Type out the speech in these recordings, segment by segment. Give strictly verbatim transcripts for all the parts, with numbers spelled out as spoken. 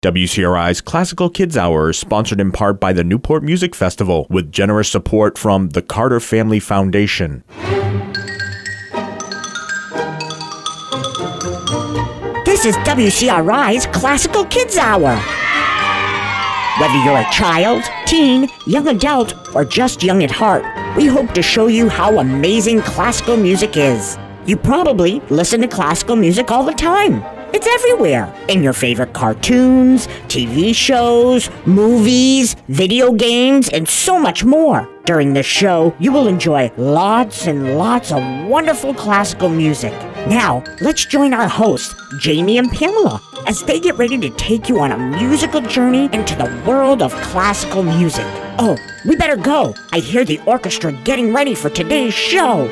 W C R I's Classical Kids Hour is sponsored in part by the Newport Music Festival with generous support from the Carter Family Foundation. This is W C R I's Classical Kids Hour. Whether you're a child, teen, young adult, or just young at heart, we hope to show you how amazing classical music is. You probably listen to classical music all the time. It's everywhere. In your favorite cartoons, T V shows, movies, video games, and so much more. During the show, you will enjoy lots and lots of wonderful classical music. Now, let's join our hosts, Jamie and Pamela, as they get ready to take you on a musical journey into the world of classical music. Oh, we better go. I hear the orchestra getting ready for today's show.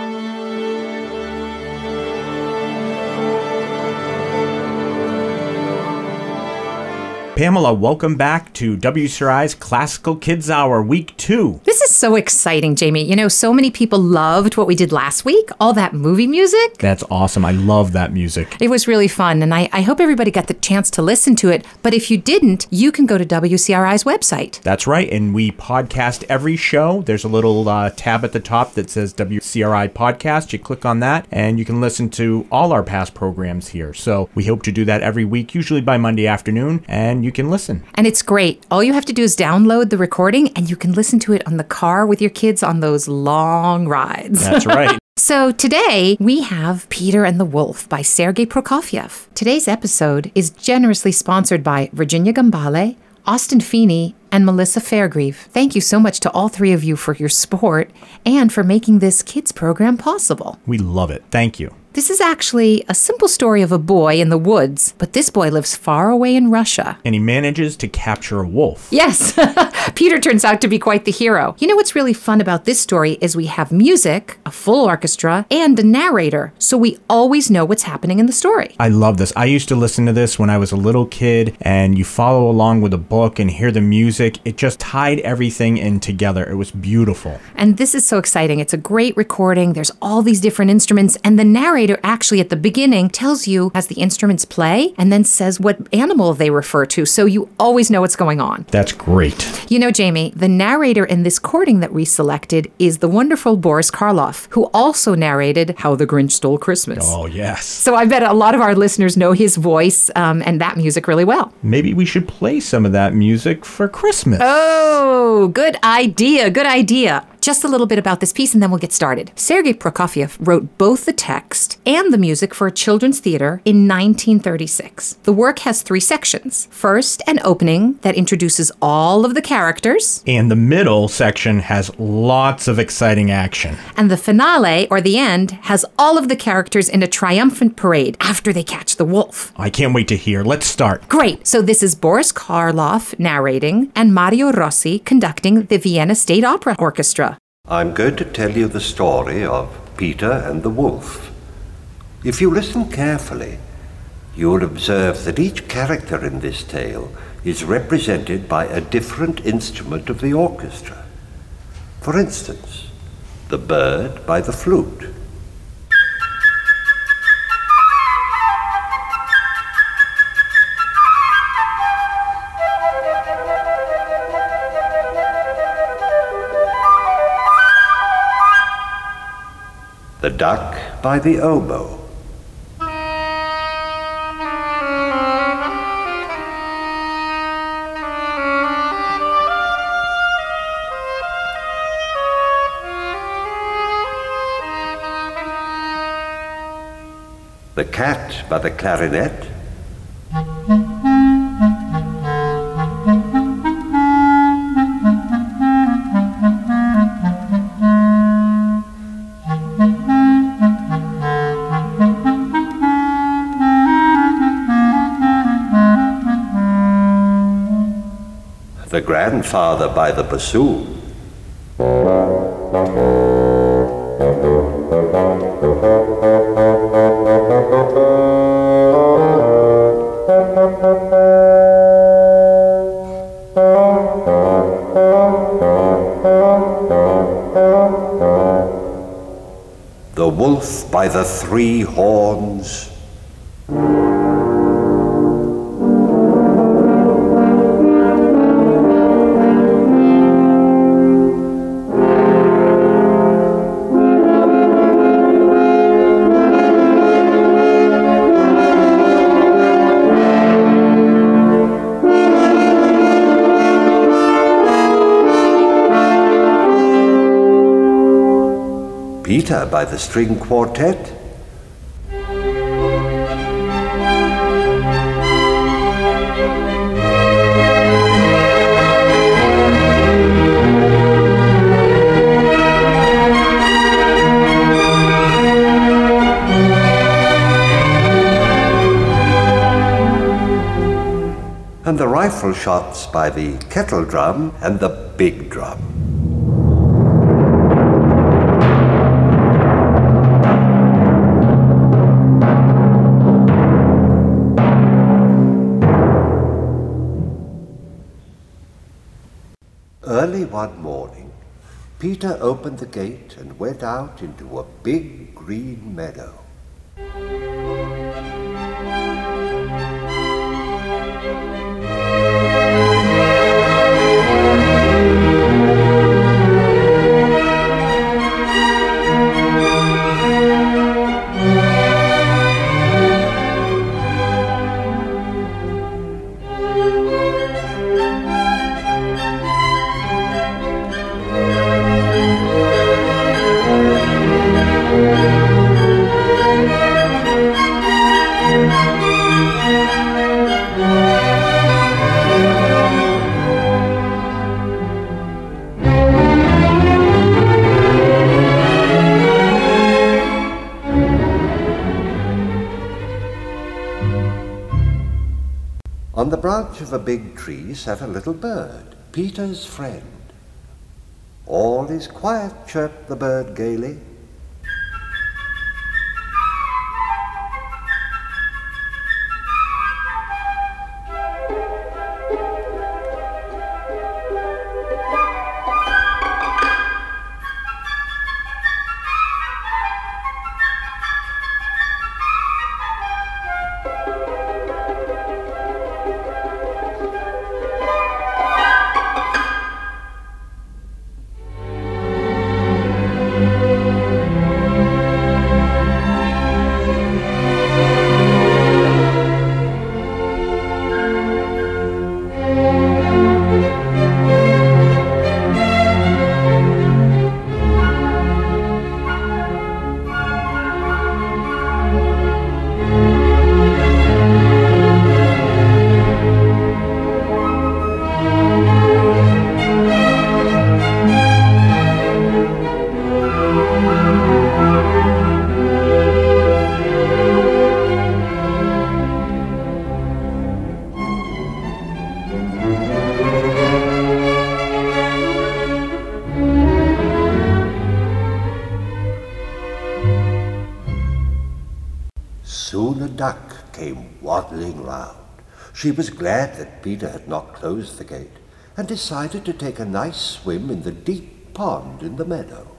Pamela, welcome back to W C R I's Classical Kids Hour, week two. This is so exciting, Jamie. You know, so many people loved what we did last week, all that movie music. That's awesome. I love that music. It was really fun, and I, I hope everybody got the chance to listen to it. But if you didn't, you can go to W C R I's website. That's right, and we podcast every show. There's a little uh, tab at the top that says W C R I Podcast. You click on that, and you can listen to all our past programs here. So we hope to do that every week, usually by Monday afternoon, and you can listen. And it's great. All you have to do is download the recording, and you can listen to it on the car with your kids on those long rides. That's right. So today we have Peter and the Wolf by Sergei Prokofiev. Today's episode is generously sponsored by Virginia Gambale, Austin Feeney, and Melissa Fairgrieve. Thank you so much to all three of you for your support and for making this kids program possible. We love it. Thank you. This is actually a simple story of a boy in the woods, but this boy lives far away in Russia. And he manages to capture a wolf. Yes, Peter turns out to be quite the hero. You know what's really fun about this story is we have music, a full orchestra, and a narrator, so we always know what's happening in the story. I love this. I used to listen to this when I was a little kid, and you follow along with a book and hear the music. It just tied everything in together. It was beautiful. And this is so exciting. It's a great recording. There's all these different instruments, and the narrator actually at the beginning tells you as the instruments play and then says what animal they refer to, so you always know what's going on. That's great. You know, Jamie, the narrator in this recording that we selected is the wonderful Boris Karloff, who also narrated How the Grinch Stole Christmas. Oh, yes. So I bet a lot of our listeners know his voice um, and that music really well. Maybe we should play some of that music for Christmas. Oh, good idea. Good idea. Just a little bit about this piece and then we'll get started. Sergei Prokofiev wrote both the text and the music for a children's theater in nineteen thirty-six. The work has three sections. First, an opening that introduces all of the characters. And the middle section has lots of exciting action. And the finale, or the end, has all of the characters in a triumphant parade after they catch the wolf. I can't wait to hear. Let's start. Great. So this is Boris Karloff narrating and Mario Rossi conducting the Vienna State Opera Orchestra. I'm going to tell you the story of Peter and the Wolf. If you listen carefully, you will observe that each character in this tale is represented by a different instrument of the orchestra. For instance, the bird by the flute. The duck by the oboe. The cat by the clarinet. The grandfather by the bassoon. The wolf by the three horns. Peter by the String Quartet. And the rifle shots by the kettle drum and the big drum. Early one morning, Peter opened the gate and went out into a big green meadow. On the branch of a big tree sat a little bird, Peter's friend. "All is quiet," chirped the bird gaily. Soon a duck came waddling round. She was glad that Peter had not closed the gate, and decided to take a nice swim in the deep pond in the meadow.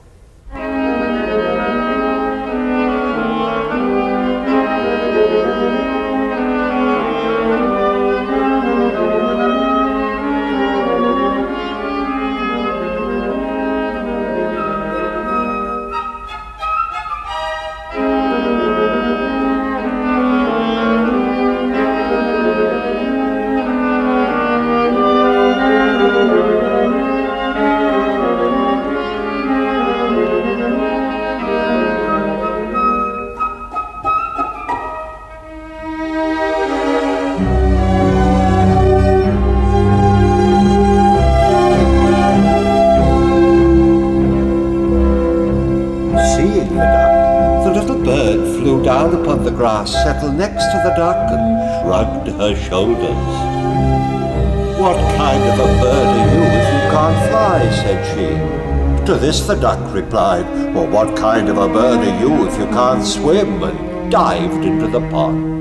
Down upon the grass, settled next to the duck, and shrugged her shoulders. "What kind of a bird are you if you can't fly?" said she. To this the duck replied, "Well, what kind of a bird are you if you can't swim?" and dived into the pond.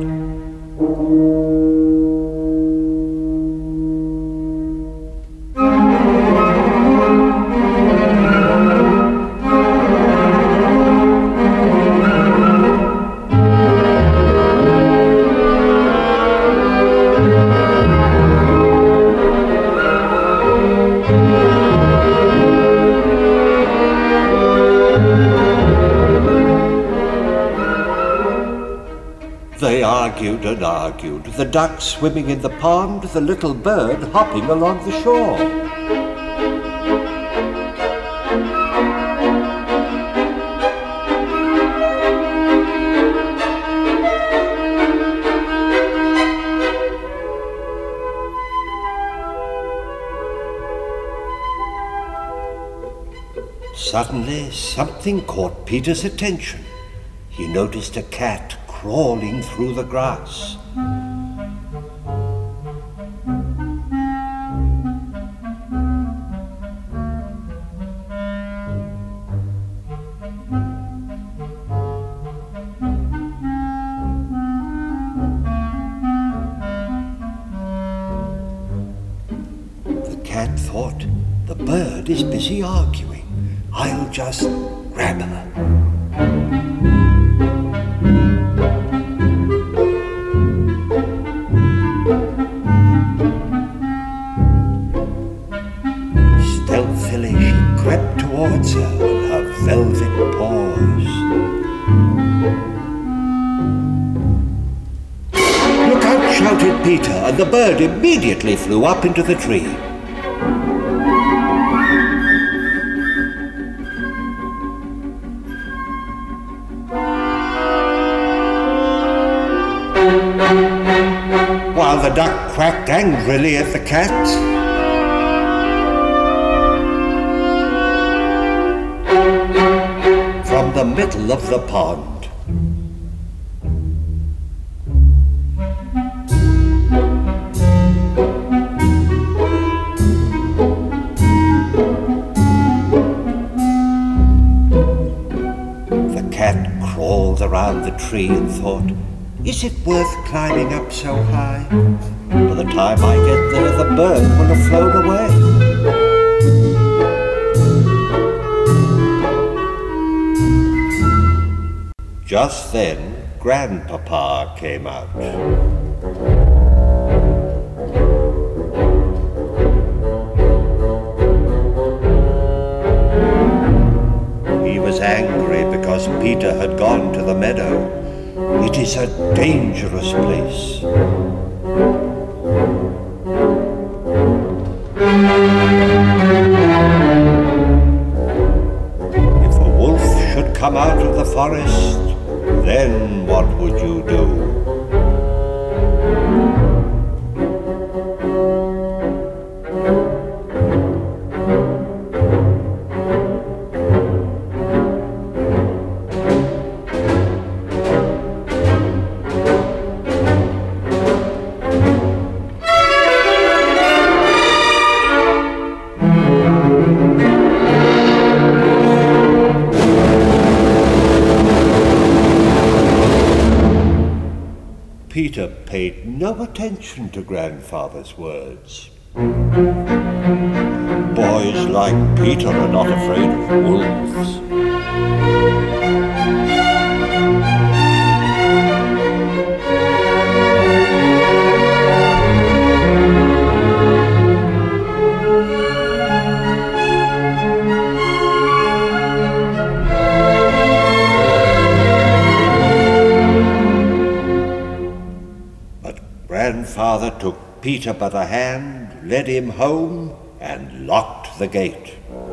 They argued and argued, the duck swimming in the pond, the little bird hopping along the shore. Suddenly, something caught Peter's attention. He noticed a cat crawling through the grass. The cat thought, the bird is busy arguing. I'll just grab her. Stealthily she crept towards her on her velvet paws. Look out, shouted Peter, and the bird immediately flew up into the tree. While the duck quacked angrily at the cat. From the middle of the pond, the cat crawled around the tree and thought, is it worth climbing up so high? By the time I get there, the bird will have flown away. Just then, Grandpapa came out. He was angry because Peter had gone to the meadow. It is a dangerous place. If a wolf should come out of the forest, then what would you do? Peter paid no attention to Grandfather's words. Boys like Peter are not afraid of wolves. Grandfather took Peter by the hand, led him home, and locked the gate.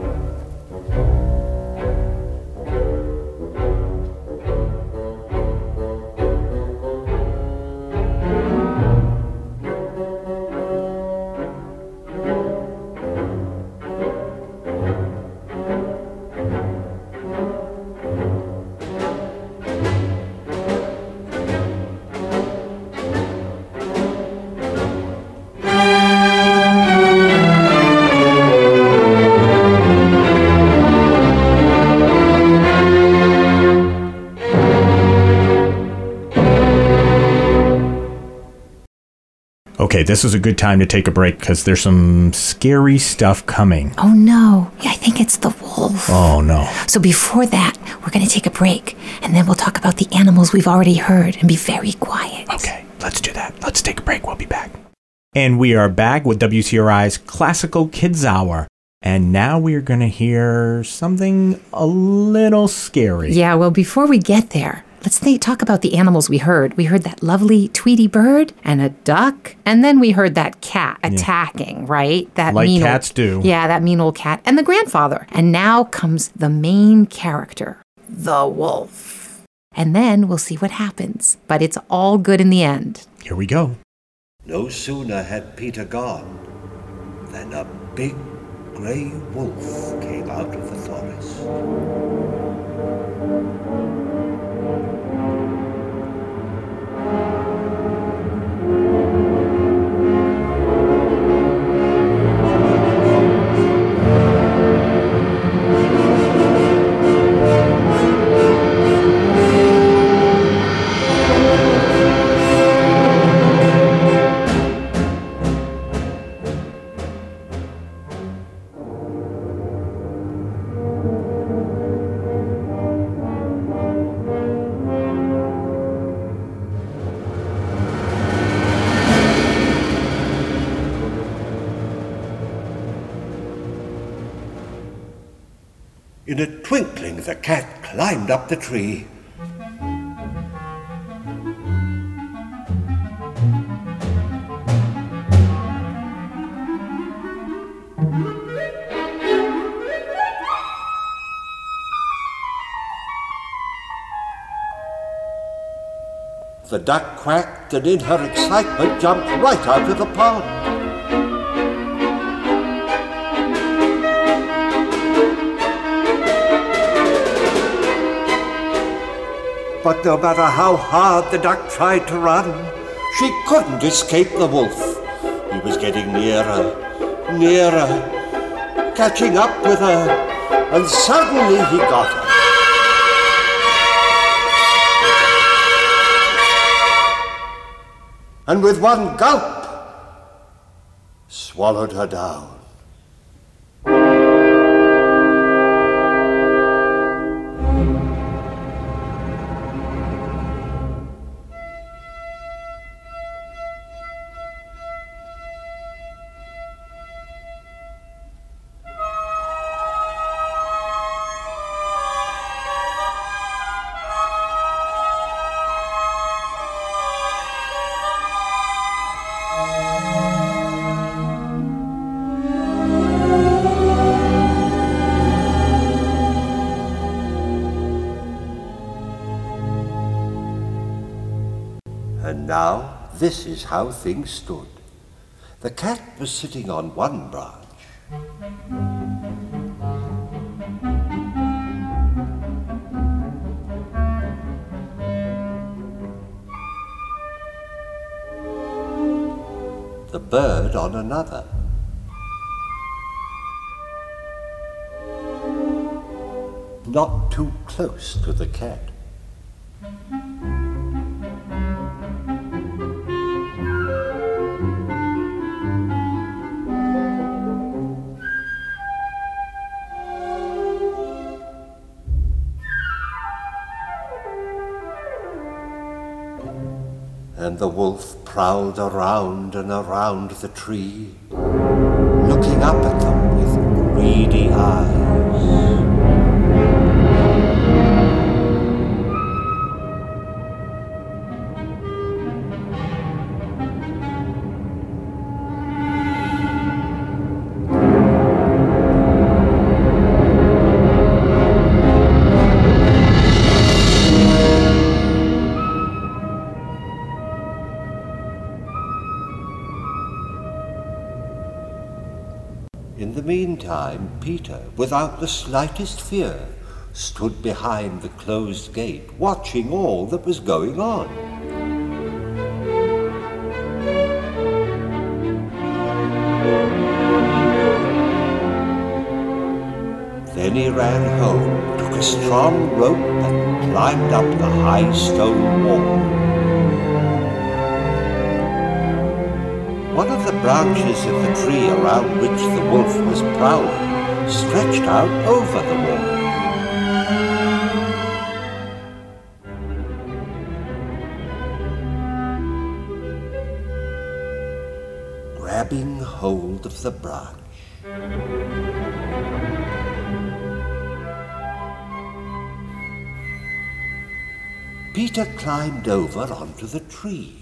Okay, this is a good time to take a break because there's some scary stuff coming. Oh, no. Yeah, I think it's the wolf. Oh, no. So before that, we're going to take a break, and then we'll talk about the animals we've already heard and be very quiet. Okay, let's do that. Let's take a break. We'll be back. And we are back with W C R I's Classical Kids Hour. And now we are going to hear something a little scary. Yeah, well, before we get there, let's think, talk about the animals we heard. We heard that lovely Tweety bird and a duck, and then we heard that cat attacking, yeah. right? That like mean cats old, do. Yeah, that mean old cat and the grandfather. And now comes the main character, the wolf. And then we'll see what happens. But it's all good in the end. Here we go. No sooner had Peter gone than a big grey wolf came out of the forest. In a twinkling, the cat climbed up the tree. The duck quacked and in her excitement jumped right out of the pond. But no matter how hard the duck tried to run, she couldn't escape the wolf. He was getting nearer, nearer, catching up with her, and suddenly he got her. And with one gulp, swallowed her down. And now, this is how things stood. The cat was sitting on one branch. The bird on another. Not too close to the cat. And the wolf prowled around and around the tree, looking up at them with greedy eyes. In the meantime, Peter, without the slightest fear, stood behind the closed gate, watching all that was going on. Then he ran home, took a strong rope and climbed up the high stone wall. One of the branches of the tree around which the wolf was prowling stretched out over the wall. Grabbing hold of the branch, Peter climbed over onto the tree.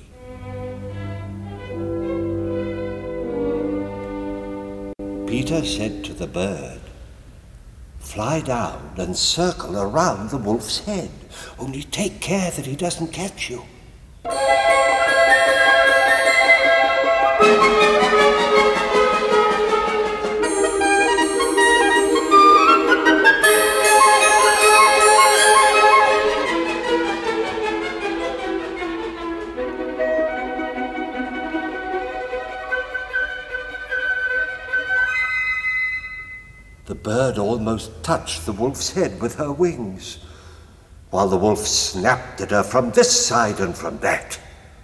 Peter said to the bird, "Fly down and circle around the wolf's head. Only take care that he doesn't catch you." The bird almost touched the wolf's head with her wings, while the wolf snapped at her from this side and from that.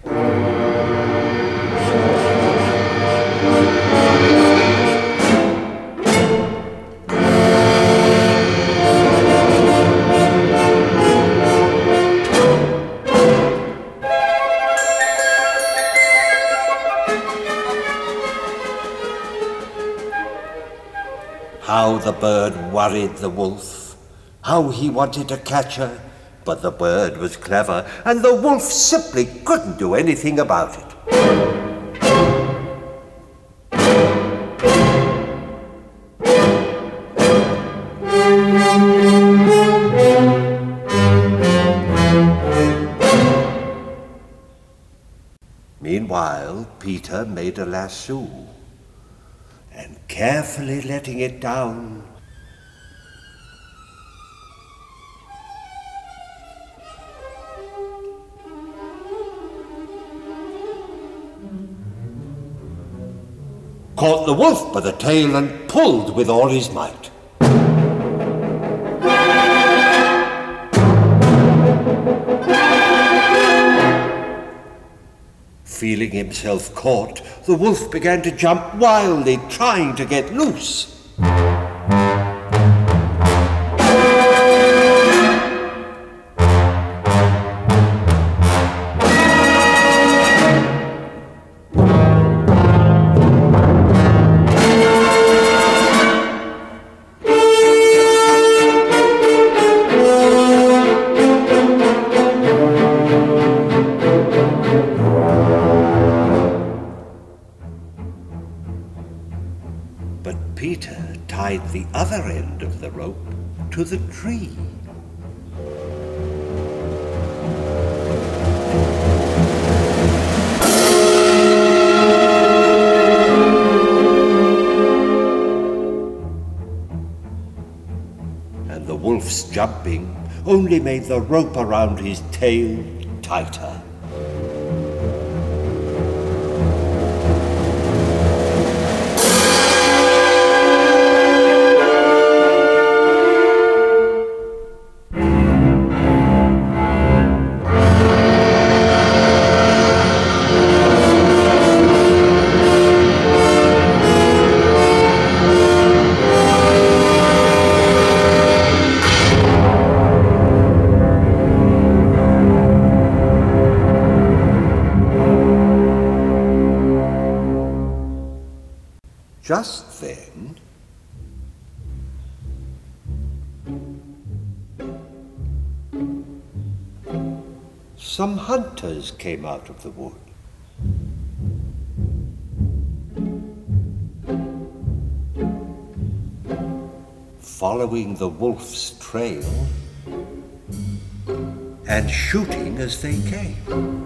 How the bird worried the wolf, how he wanted to catch her, but the bird was clever, and the wolf simply couldn't do anything about it. Meanwhile, Peter made a lasso, and carefully letting it down, caught the wolf by the tail and pulled with all his might. Feeling himself caught, the wolf began to jump wildly, trying to get loose. Peter tied the other end of the rope to the tree. And the wolf's jumping only made the rope around his tail tighter. Just then, some hunters came out of the wood. Following the wolf's trail and shooting as they came.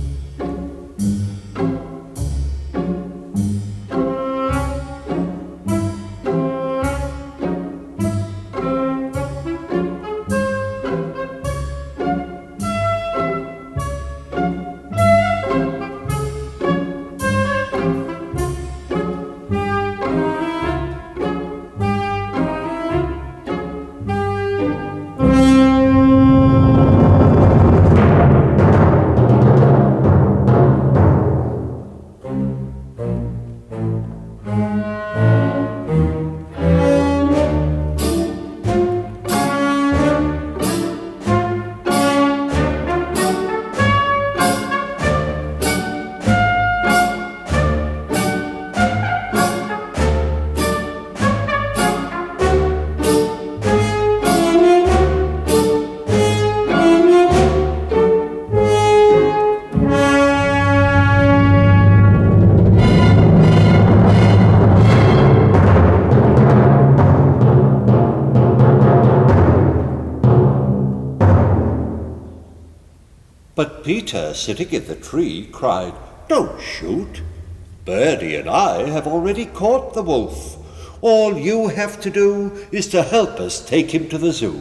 But Peter, sitting in the tree, cried, "Don't shoot. Birdie and I have already caught the wolf. All you have to do is to help us take him to the zoo."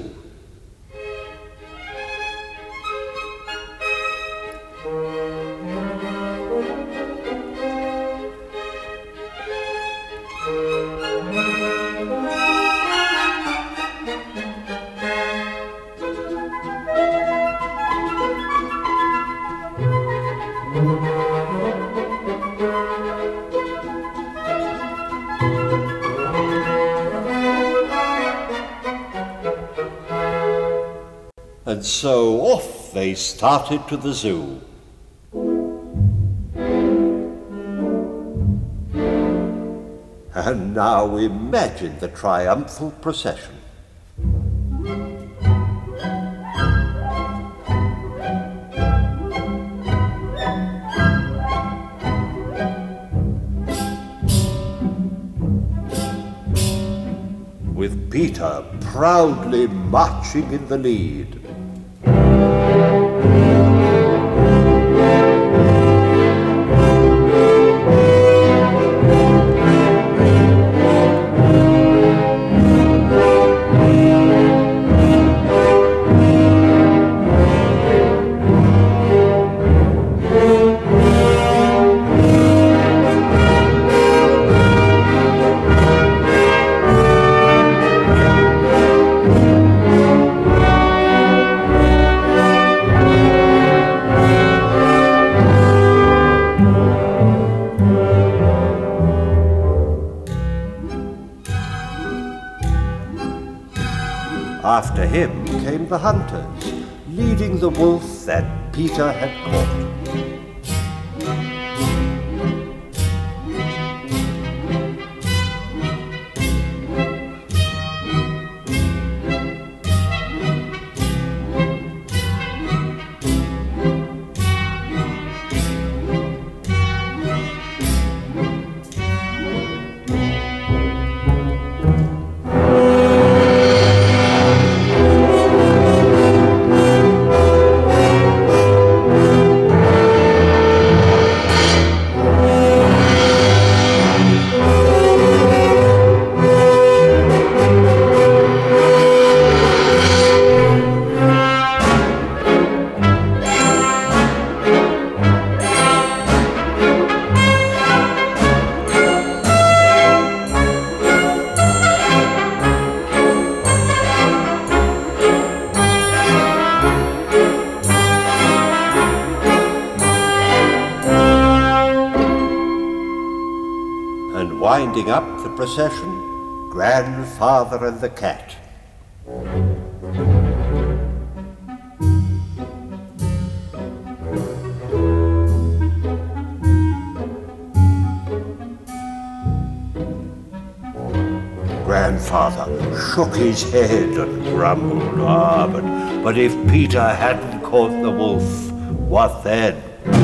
And so off they started to the zoo. And now imagine the triumphal procession. With Peter proudly marching in the lead. After him came the hunters, leading the wolf that Peter had caught. Winding up the procession, Grandfather and the cat. Grandfather shook his head and grumbled, ah, but, but if Peter hadn't caught the wolf, what then?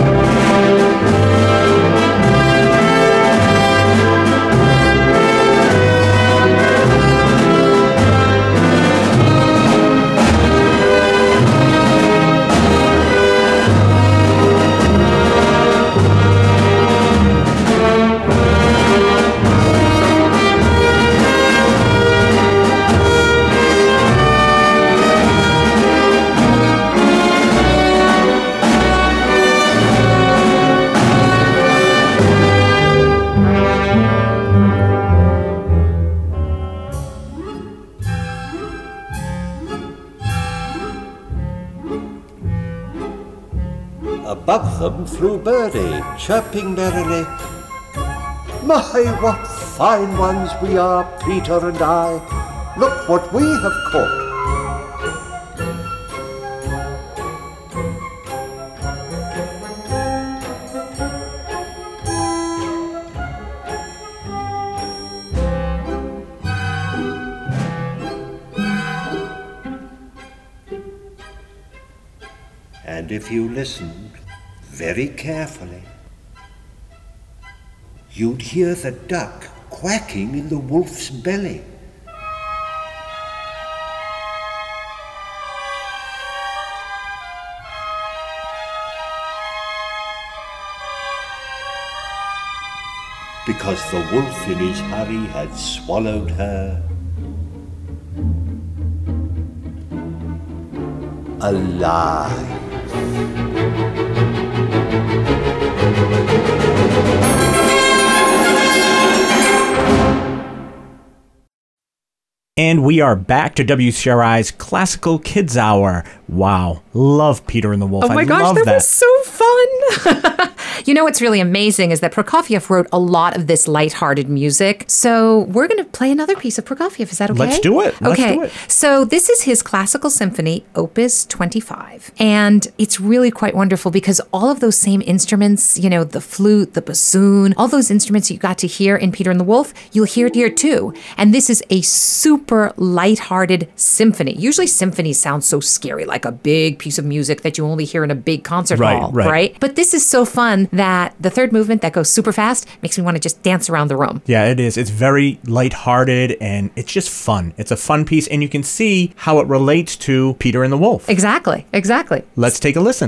Above them flew Birdie, chirping merrily. My, what fine ones we are, Peter and I! Look what we have caught! And if you listened very carefully, you'd hear the duck quacking in the wolf's belly. Because the wolf in his hurry had swallowed her alive. And we are back to W C R I's Classical Kids Hour. Wow. Love Peter and the Wolf. Oh my I gosh, love that, that was so fun. You know what's really amazing is that Prokofiev wrote a lot of this lighthearted music. So we're going to play another piece of Prokofiev. Is that okay? Let's do it. Let's okay. do it. So this is his classical symphony, Opus twenty-five. And it's really quite wonderful because all of those same instruments, you know, the flute, the bassoon, all those instruments you got to hear in Peter and the Wolf, you'll hear it here too. And this is a super lighthearted symphony. Usually symphonies sound so scary, like a big piece of music that you only hear in a big concert Right, hall, right. right? But this is so fun that the third movement that goes super fast makes me want to just dance around the room. Yeah, it is. It's very lighthearted and it's just fun. It's a fun piece and you can see how it relates to Peter and the Wolf. Exactly, exactly. Let's take a listen.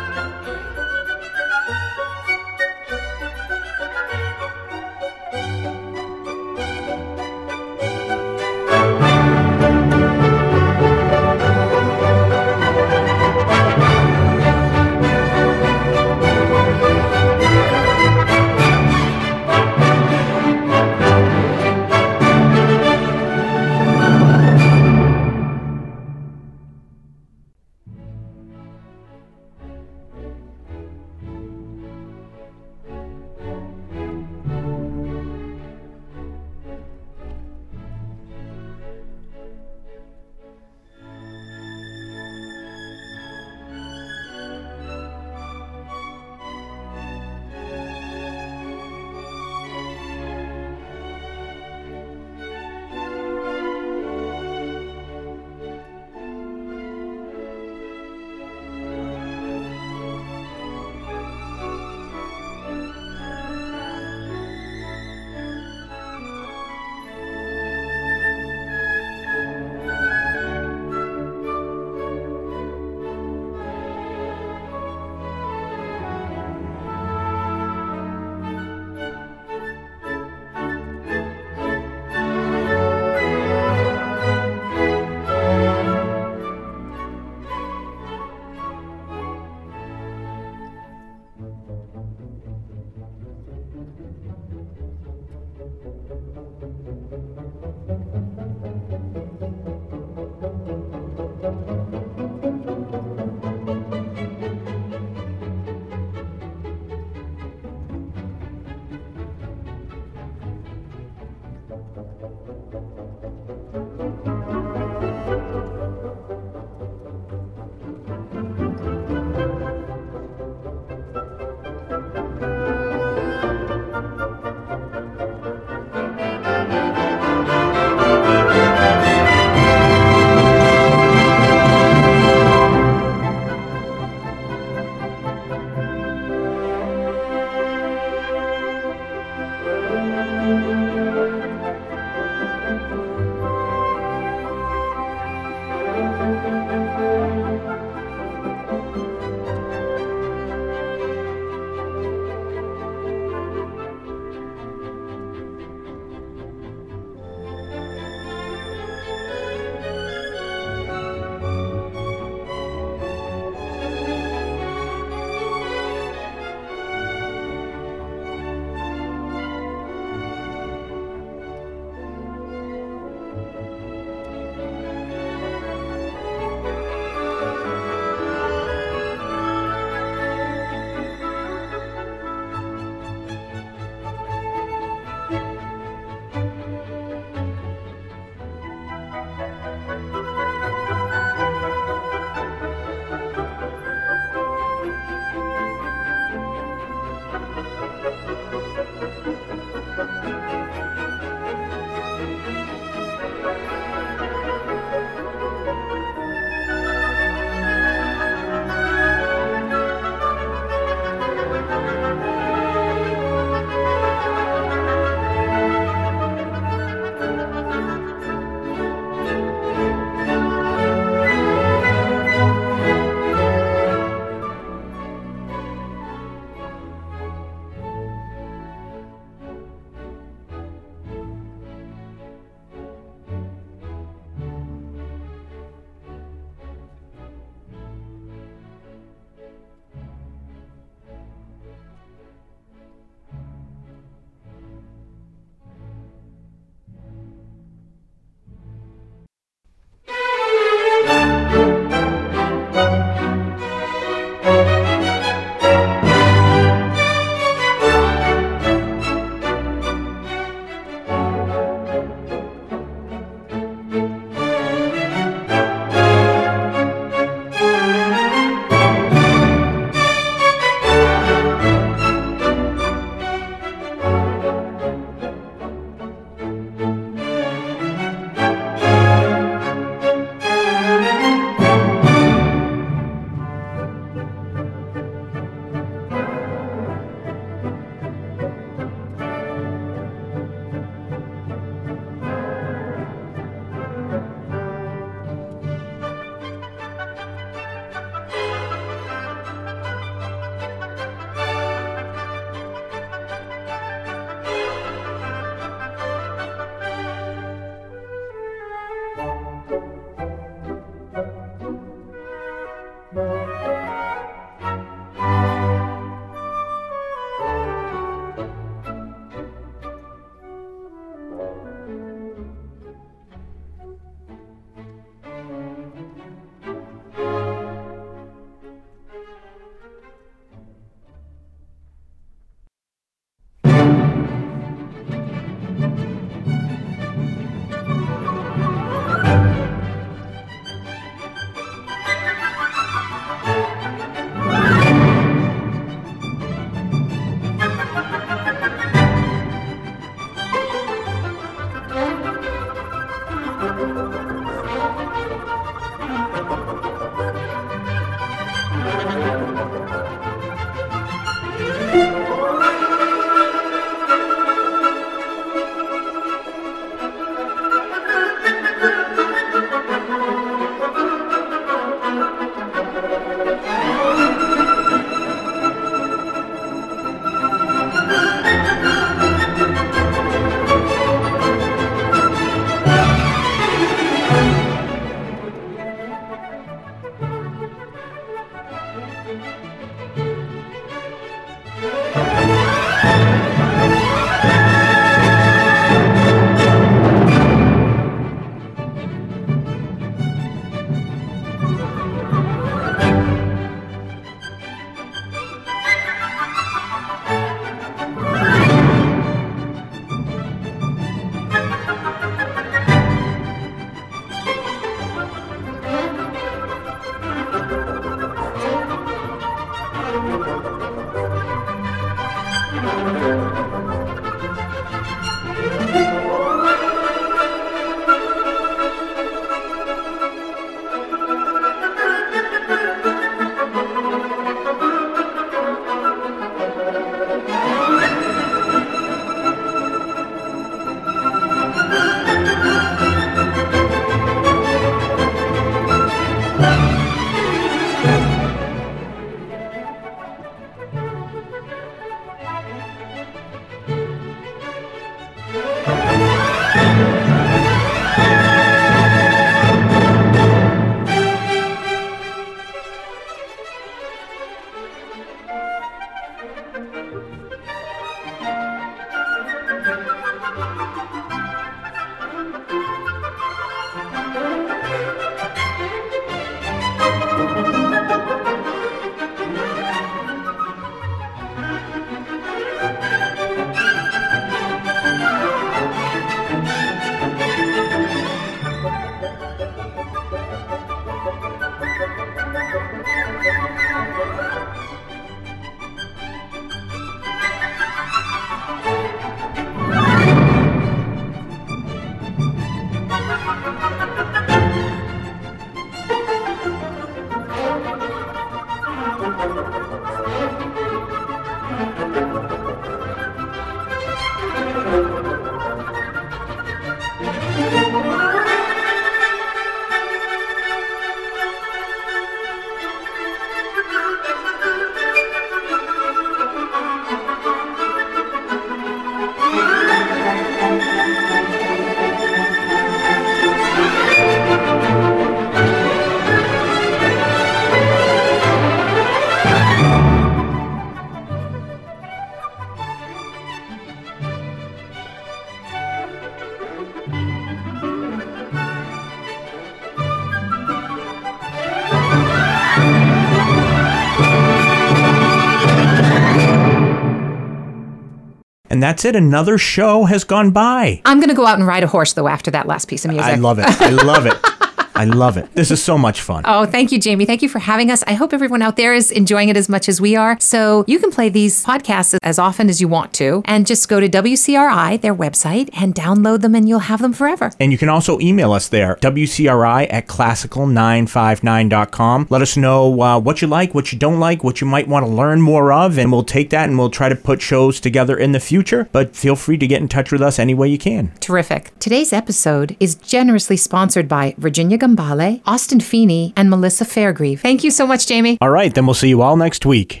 And that's it. Another show has gone by. I'm going to go out and ride a horse, though, after that last piece of music. I love it. I love it. I love it. This is so much fun. Oh, thank you, Jamie. Thank you for having us. I hope everyone out there is enjoying it as much as we are. So you can play these podcasts as often as you want to, and just go to W C R I, their website, and download them, and you'll have them forever. And you can also email us there, W C R I at classical nine five nine dot com. Let us know uh, what you like, what you don't like, what you might want to learn more of, and we'll take that and we'll try to put shows together in the future. But feel free to get in touch with us any way you can. Terrific. Today's episode is generously sponsored by Virginia Gambale, Austin Feeney, and Melissa Fairgrieve. Thank you so much, Jamie. All right, then we'll see you all next week.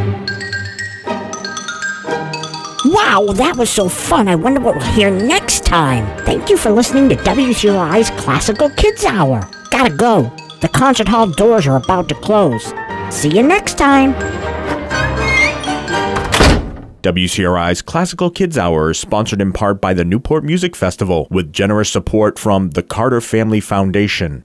Wow, that was so fun. I wonder what we'll hear next time. Thank you for listening to W C R I's Classical Kids Hour. Gotta go. The concert hall doors are about to close. See you next time. W C R I's Classical Kids Hour is sponsored in part by the Newport Music Festival with generous support from the Carter Family Foundation.